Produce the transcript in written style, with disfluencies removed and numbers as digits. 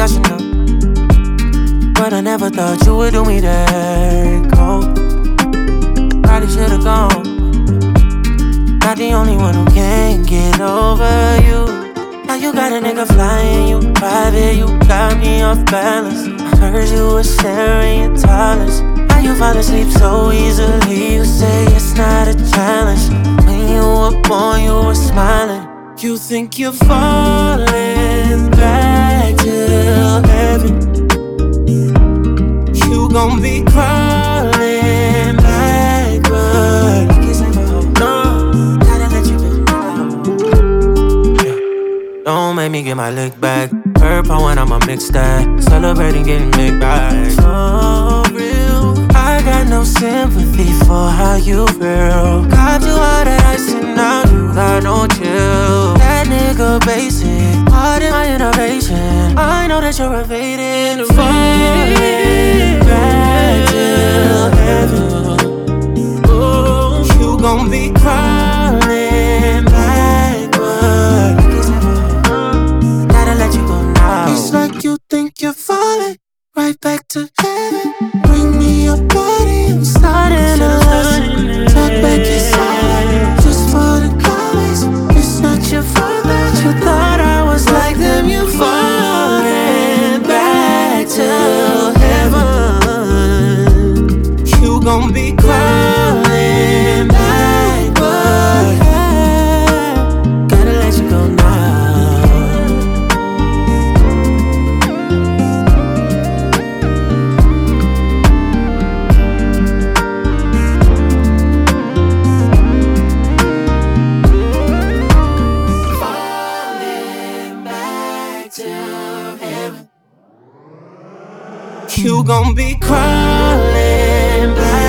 I should know. But I never thought you would do me that cold. Probably should've gone. Not the only one who can't get over you. Now you got a nigga flying, you private, you got me off balance. I heard you were sharing your talents. How you fall asleep so easily, you say it's not a challenge. When you were born, you were smiling. You think you're falling back to heaven. You gon' be crawling backward. No, gotta let you go. Don't make me get my lick back. Purple when I'ma mix that. Celebrating getting big bags. For real, I got no sympathy for how you feel. Got you all that ice and now you got no chill. That nigga basic, part of my innovation. I know that you're evading. Falling back till heaven. Oh, you gon' be crawling backward. Gotta let you go now. It's like you think you're falling right back to heaven. Bring me your body, I'm starting a lesson. Talk back your side, just for the comments. It's not your fault that you thought I was like them. You falling back to heaven. You gon' be crawling backward. Gotta let you go now. You gon' be crawling back.